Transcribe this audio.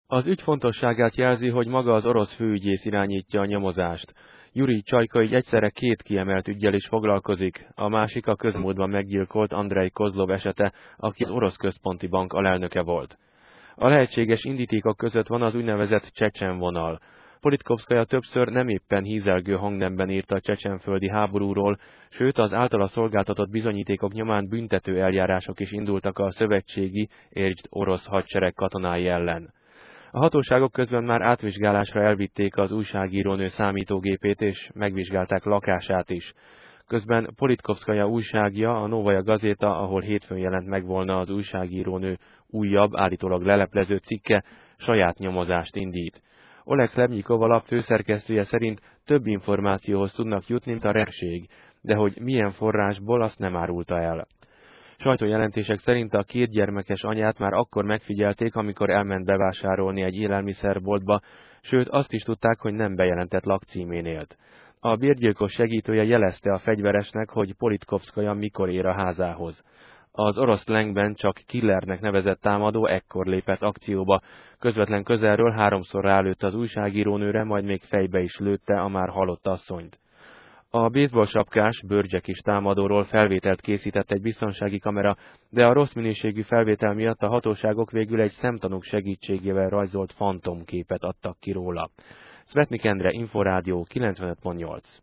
Az ügy fontosságát jelzi, hogy maga az orosz főügyész irányítja a nyomozást. Jurij Csajka így egyszerre két kiemelt üggyel is foglalkozik, a másik a közmúltban meggyilkolt Andrej Kozlov esete, aki az Orosz Központi Bank alelnöke volt. A lehetséges indítékok között van az úgynevezett csecsen vonal. Politkovszkaja többször nem éppen hízelgő hangnemben írt a csecsenföldi háborúról, sőt az általa szolgáltatott bizonyítékok nyomán büntető eljárások is indultak a szövetségi, értsd orosz hadsereg katonái ellen. A hatóságok közben már átvizsgálásra elvitték az újságírónő számítógépét és megvizsgálták lakását is. Közben Politkovszkaja újságja, a Novaja Gazeta, ahol hétfőn jelent meg volna az újságírónő újabb, állítólag leleplező cikke, saját nyomozást indít. Oleg Hlebnyikov alap főszerkesztője szerint több információhoz tudnak jutni, mint a rendőrség, de hogy milyen forrásból, azt nem árulta el. Sajtójelentések szerint a két gyermekes anyát már akkor megfigyelték, amikor elment bevásárolni egy élelmiszerboltba, sőt azt is tudták, hogy nem bejelentett lakcímén élt. A bérgyilkos segítője jelezte a fegyveresnek, hogy Politkovszkaja mikor ér a házához. Az orosz slangben csak killernek nevezett támadó ekkor lépett akcióba, közvetlen közelről háromszor rálőtt az újságírónőre, majd még fejbe is lőtte a már halott asszonyt. A baseball sapkás, bőrcsekis támadóról felvételt készített egy biztonsági kamera, de a rossz minőségű felvétel miatt a hatóságok végül egy szemtanúk segítségével rajzolt fantomképet adtak ki róla. Szvetnik Endre, Inforádió 95.8.